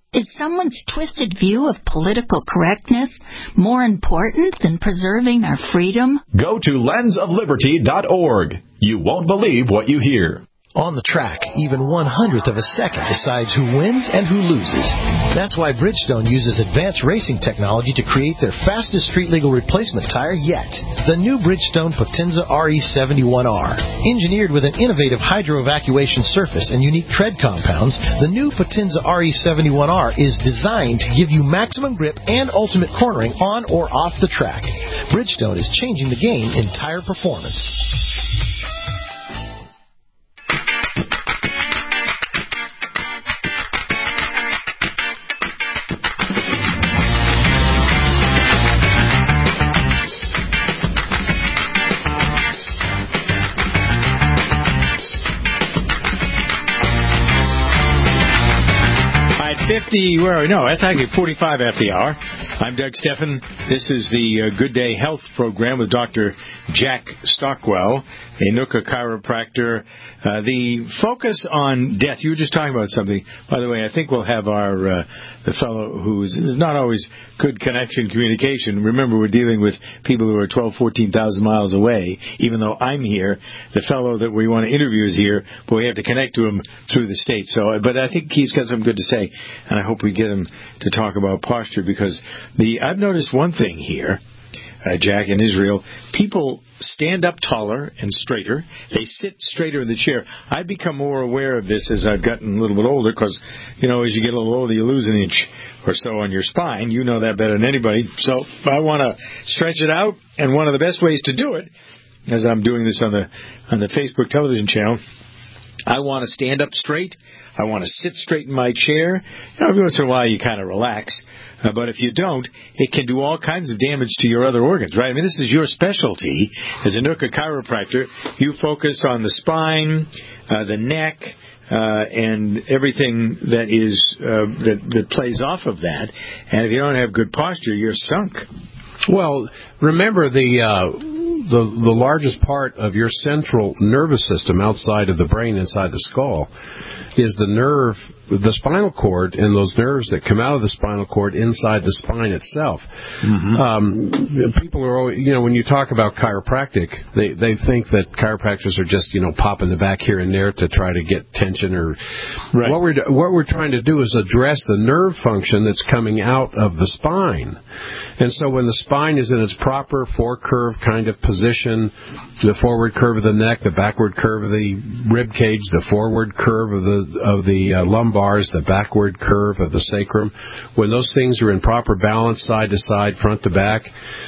Is someone's twisted view of political correctness more important than preserving our freedom? Go to lens of liberty dot org. You won't believe what you hear. On the track, even one hundredth of a second decides who wins and who loses. That's why Bridgestone uses advanced racing technology to create their fastest street-legal replacement tire yet. The new Bridgestone Potenza R E seventy-one R. Engineered with an innovative hydro-evacuation surface and unique tread compounds, the new Potenza R E seventy-one R is designed to give you maximum grip and ultimate cornering on or off the track. Bridgestone is changing the game in tire performance. fifty, where are we? No, that's actually forty-five after the hour. I'm Doug Steffen. This is the uh, Good Day Health program with Doctor Jack Stockwell, a Nooka chiropractor. Uh, the focus on death, you were just talking about something. By the way, I think we'll have our uh, the fellow who's is not always good connection communication. Remember, we're dealing with people who are twelve, fourteen thousand miles away, even though I'm here. The fellow that we want to interview is here, but we have to connect to him through the States. So, but I think he's got something good to say, and I hope we get him to talk about posture, because the I've noticed one thing here, uh, Jack, in Israel, people stand up taller and straighter. They sit straighter in the chair. I've become more aware of this as I've gotten a little bit older, because, you know, as you get a little older, you lose an inch or so on your spine. You know that better than anybody. So I want to stretch it out, and one of the best ways to do it, as I'm doing this on the on the Facebook television channel, I want to stand up straight. I want to sit straight in my chair. You know, every once in a while you kind of relax. Uh, but if you don't, it can do all kinds of damage to your other organs, right? I mean, this is your specialty as a Nooka chiropractor. You focus on the spine, uh, the neck, uh, and everything that is uh, that, that plays off of that. And if you don't have good posture, you're sunk. Well, remember the... Uh The, the largest part of your central nervous system outside of the brain, inside the skull, is the nerve, the spinal cord, and those nerves that come out of the spinal cord inside the spine itself. Mm-hmm. Um, people are always, you know, when you talk about chiropractic, they, they think that chiropractors are just, you know, popping the back here and there to try to get tension or... Right. What we're, what we're trying to do is address the nerve function that's coming out of the spine. And so when the spine is in its proper four-curve kind of position, the forward curve of the neck, the backward curve of the rib cage, the forward curve of the of the uh, lumbars, the backward curve of the sacrum, when those things are in proper balance, side to side, front to back,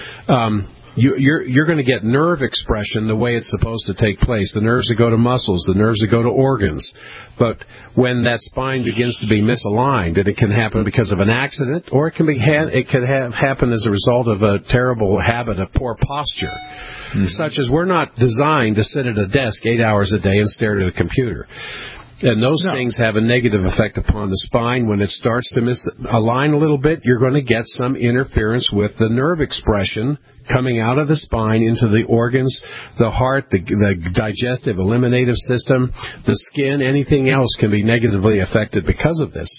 um, you, you're you're going to get nerve expression the way it's supposed to take place. The nerves that go to muscles, the nerves that go to organs. But when that spine begins to be misaligned, and it can happen because of an accident, or it can be ha- it can have happen as a result of a terrible habit of poor posture, mm-hmm. such as we're not designed to sit at a desk eight hours a day and stare at a computer. And those no. things have a negative effect upon the spine. When it starts to misalign a little bit, you're going to get some interference with the nerve expression coming out of the spine into the organs, the heart, the, the digestive, eliminative system, the skin, anything else can be negatively affected because of this.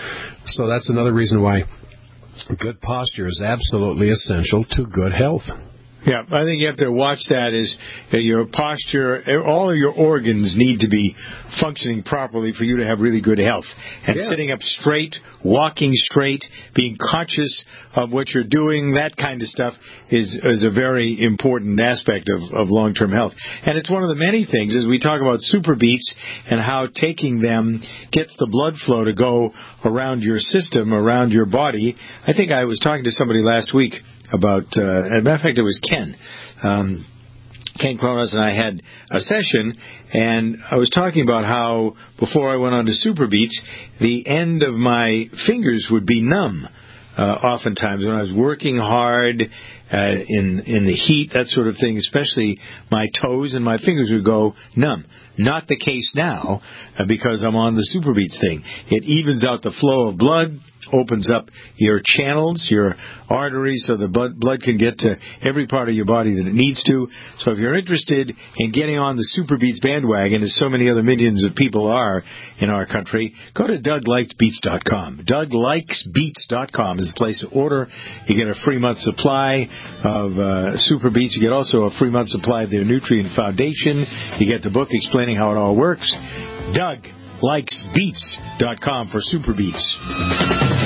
So that's another reason why good posture is absolutely essential to good health. Yeah, I think you have to watch that as uh, your posture, all of your organs need to be functioning properly for you to have really good health. And yes. sitting up straight, walking straight, being conscious of what you're doing, that kind of stuff is is a very important aspect of, of long-term health. And it's one of the many things, as we talk about super beats and how taking them gets the blood flow to go around your system, around your body. I think I was talking to somebody last week about, uh, as a matter of fact, it was Ken. Um, Ken Kronos and I had a session, and I was talking about how before I went on to Super Beats, the end of my fingers would be numb. Uh, oftentimes when I was working hard uh, in in the heat, that sort of thing, especially my toes and my fingers would go numb. Not the case now uh, because I'm on the Super Beats thing. It evens out the flow of blood, opens up your channels, your arteries, so the blood, blood can get to every part of your body that it needs to. So if you're interested in getting on the SuperBeets bandwagon, as so many other millions of people are in our country, go to Doug Likes Beets dot com. Doug Likes Beets dot com is the place to order. You get a free month supply of uh, SuperBeets. You get also a free month supply of their Nutrient Foundation. You get the book explaining how it all works. Doug Likes Beets dot com for SuperBeets.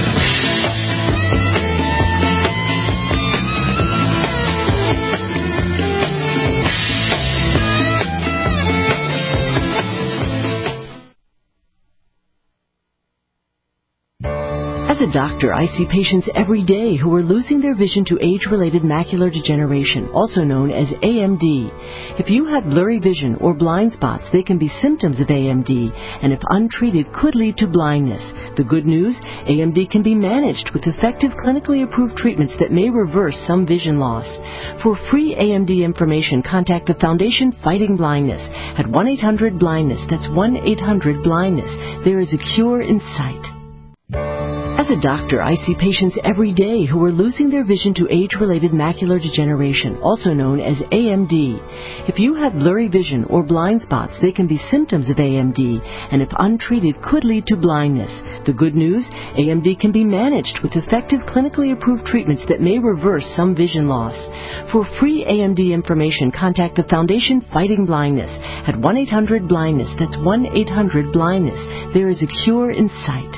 As a doctor, I see patients every day who are losing their vision to age-related macular degeneration, also known as A M D. If you have blurry vision or blind spots, they can be symptoms of A M D, and if untreated, could lead to blindness. The good news, A M D can be managed with effective clinically approved treatments that may reverse some vision loss. For free A M D information, contact the Foundation Fighting Blindness at one eight hundred blindness. That's one eight hundred blindness. There is a cure in sight. As a doctor, I see patients every day who are losing their vision to age-related macular degeneration, also known as A M D. If you have blurry vision or blind spots, they can be symptoms of A M D, and if untreated, could lead to blindness. The good news, A M D can be managed with effective clinically approved treatments that may reverse some vision loss. For free A M D information, contact the Foundation Fighting Blindness at one eight hundred blindness. That's one eight hundred blindness. There is a cure in sight.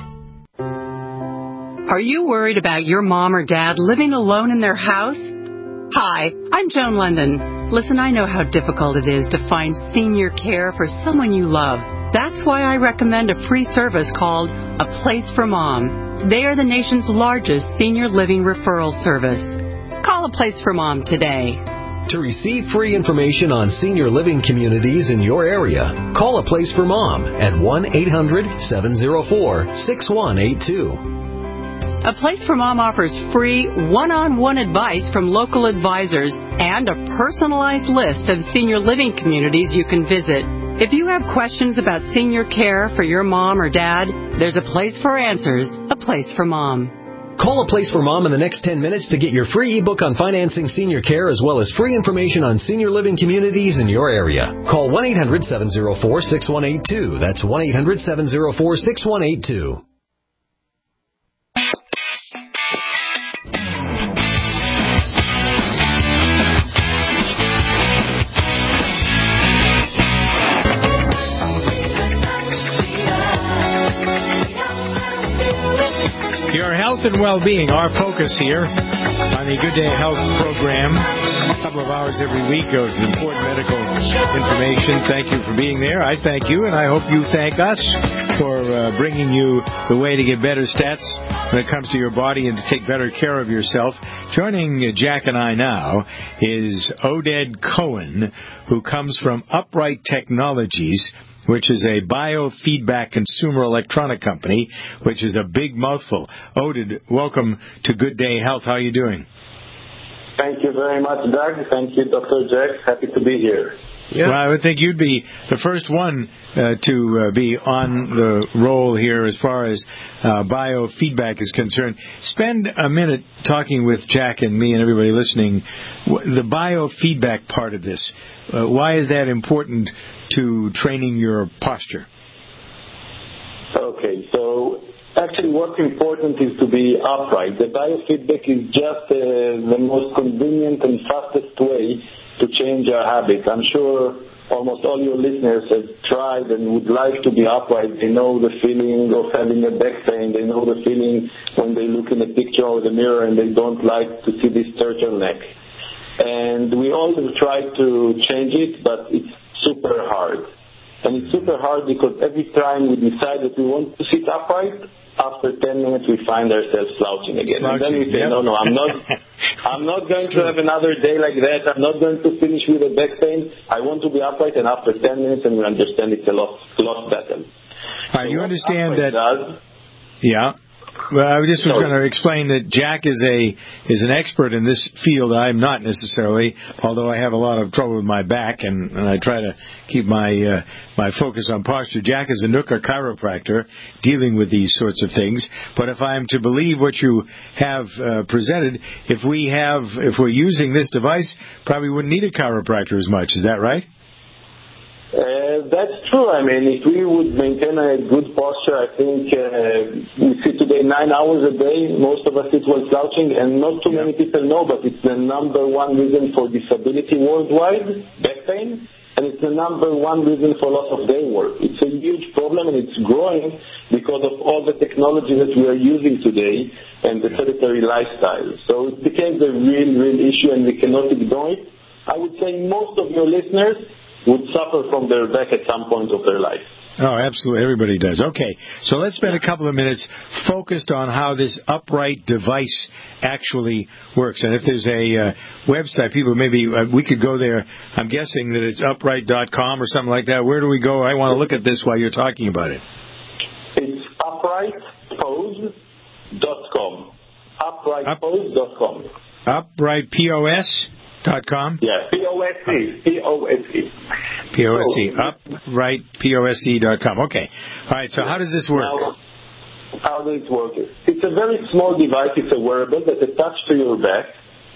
Are you worried about your mom or dad living alone in their house? Hi, I'm Joan London. Listen, I know how difficult it is to find senior care for someone you love. That's why I recommend a free service called A Place for Mom. They are the nation's largest senior living referral service. Call A Place for Mom today. To receive free information on senior living communities in your area, call A Place for Mom at one eight hundred seven oh four six one eight two. A Place for Mom offers free one-on-one advice from local advisors and a personalized list of senior living communities you can visit. If you have questions about senior care for your mom or dad, there's a place for answers, A Place for Mom. Call A Place for Mom in the next ten minutes to get your free ebook on financing senior care as well as free information on senior living communities in your area. Call one eight hundred seven oh four six one eight two. That's one eight hundred seven oh four six one eight two. Your health and well-being, our focus here on the Good Day Health program. A couple of hours every week of important medical information. Thank you for being there. I thank you, and I hope you thank us for uh, bringing you the way to get better stats when it comes to your body and to take better care of yourself. Joining Jack and I now is Oded Cohen, who comes from Upright Technologies, which is a biofeedback consumer electronic company, which is a big mouthful. Oded, welcome to Good Day Health. How are you doing? Thank you very much, Doug. Thank you, Doctor Jack. Happy to be here. Yeah. Well, I would think you'd be the first one uh, to uh, be on the roll here as far as uh, biofeedback is concerned. Spend a minute talking with Jack and me and everybody listening. The biofeedback part of this, uh, why is that important to training your posture? Okay, so actually what's important is to be upright. The biofeedback is just uh, the most convenient and fastest way to change our habits. I'm sure almost all your listeners have tried and would like to be upright. They know the feeling of having a back pain. They know the feeling when they look in a picture or the mirror and they don't like to see this turtleneck. And we always try to change it, but it's super hard. And it's super hard because every time we decide that we want to sit upright, after ten minutes we find ourselves slouching again. Slouching, and then we say, yep. no, no, I'm not I'm not going to have another day like that. I'm not going to finish with a back pain. I want to be upright, and after ten minutes, and we understand it's a lost, lost battle. All right, so you understand that... Does, yeah. Well, I just was going to explain that Jack is a is an expert in this field. I'm not necessarily, although I have a lot of trouble with my back, and, and I try to keep my uh, my focus on posture. Jack is a Nooka chiropractor dealing with these sorts of things. But if I'm to believe what you have uh, presented, if we have if we're using this device, probably wouldn't need a chiropractor as much. Is that right? Uh, that's true. I mean, if we would maintain a good posture, I think uh, we sit today nine hours a day. Most of us sit while slouching, and not too many people know, but it's the number one reason for disability worldwide, back pain, and it's the number one reason for loss of day work. It's a huge problem, and it's growing because of all the technology that we are using today and the sedentary lifestyle. So it became a real, real issue, and we cannot ignore it. I would say most of your listeners would suffer from their back at some point of their life. Oh, absolutely. Everybody does. Okay. So let's spend a couple of minutes focused on how this upright device actually works. And if there's a uh, website, people maybe uh, we could go there. I'm guessing that it's upright dot com or something like that. Where do we go? I want to look at this while you're talking about it. It's upright pose dot com. upright pose dot com. Upright P O S dot com? Yeah, P O S E. P O S E. P O S E. Upright P O S E dot com. Okay. All right, so how does this work? Now, how does it work? It's a very small device. It's a wearable that's attached to your back.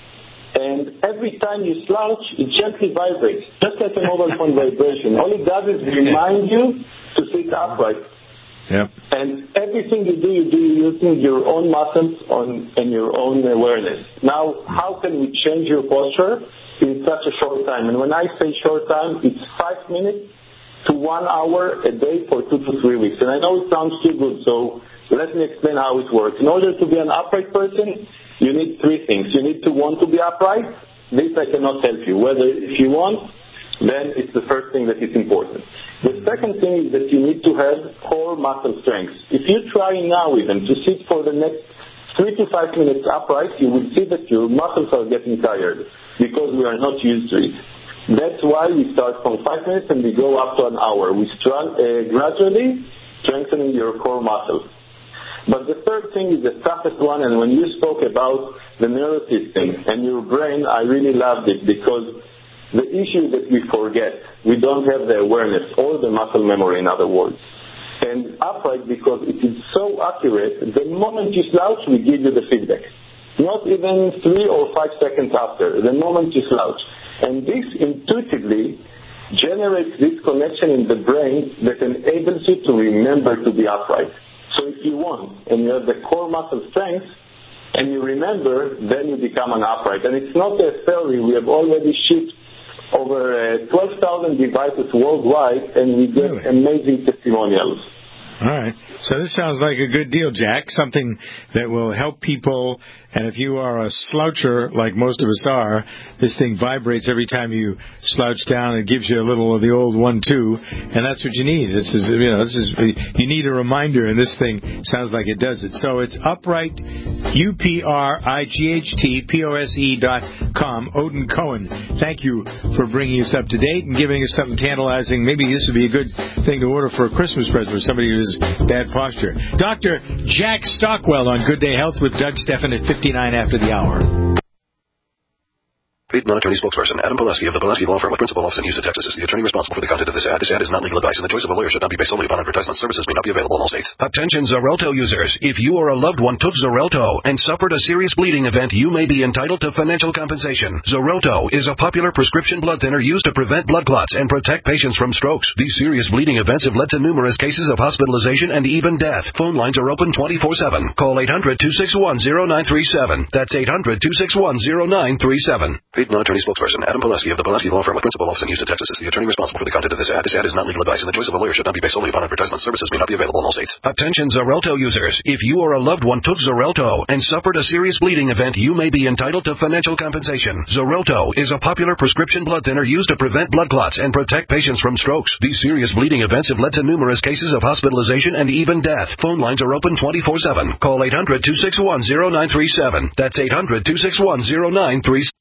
And every time you slouch, it gently vibrates, just like a mobile phone vibration. All it does is remind you to sit upright. Yep. And everything you do, you do using your own muscles on, and your own awareness. Now, how can we change your posture in such a short time? And when I say short time, it's five minutes to one hour a day for two to three weeks. And I know it sounds too good, so let me explain how it works. In order to be an upright person, you need three things. You need to want to be upright. This I cannot help you. Whether if you want, then it's the first thing that is important. The second thing is that you need to have core muscle strength. If you try now even to sit for the next three to five minutes upright, you will see that your muscles are getting tired because we are not used to it. That's why we start from five minutes and we go up to an hour. We start uh, gradually strengthening your core muscles. But the third thing is the toughest one, and when you spoke about the nervous system and your brain, I really loved it because the issue that we forget, we don't have the awareness or the muscle memory, in other words. And upright, because it is so accurate, the moment you slouch, we give you the feedback. Not even three or five seconds after, the moment you slouch. And this intuitively generates this connection in the brain that enables you to remember to be upright. So if you want, and you have the core muscle strength, and you remember, then you become an upright. And it's not a theory. We have already shipped over uh, twelve thousand devices worldwide, and we get really? amazing testimonials. All right. So this sounds like a good deal, Jack, something that will help people. And if you are a sloucher, like most of us are, this thing vibrates every time you slouch down. It gives you a little of the old one, two, and that's what you need. This is, you know, this is, you need a reminder, and this thing sounds like it does it. So it's upright, U P R I G H T P O S E dot com. Odin Cohen, thank you for bringing us up to date and giving us something tantalizing. Maybe this would be a good thing to order for a Christmas present for somebody who has bad posture. Doctor Jack Stockwell on Good Day Health with Doug Stephan at fifty-nine after the hour. Paid non-attorney spokesperson Adam Pileski of the Pileski Law Firm with principal office in Houston, Texas is the attorney responsible for the content of this ad. This ad is not legal advice, and the choice of a lawyer should not be based solely upon advertisement. Services may not be available in all states. Attention Xarelto users. If you or a loved one took Xarelto and suffered a serious bleeding event, you may be entitled to financial compensation. Xarelto is a popular prescription blood thinner used to prevent blood clots and protect patients from strokes. These serious bleeding events have led to numerous cases of hospitalization and even death. Phone lines are open twenty-four seven. Call eight hundred, two six one, zero nine three seven. That's eight hundred, two six one, zero nine three seven. Paid non-attorney spokesperson Adam Pileski of the Pileski Law Firm with principal office in Houston, Texas is the attorney responsible for the content of this ad. This ad is not legal advice, and the choice of a lawyer should not be based solely upon advertisement. Services may not be available in all states. Attention Xarelto users. If you or a loved one took Xarelto and suffered a serious bleeding event, you may be entitled to financial compensation. Xarelto is a popular prescription blood thinner used to prevent blood clots and protect patients from strokes. These serious bleeding events have led to numerous cases of hospitalization and even death. Phone lines are open twenty-four seven. Call eight hundred, two six one, zero nine three seven. That's eight hundred, two six one, zero nine three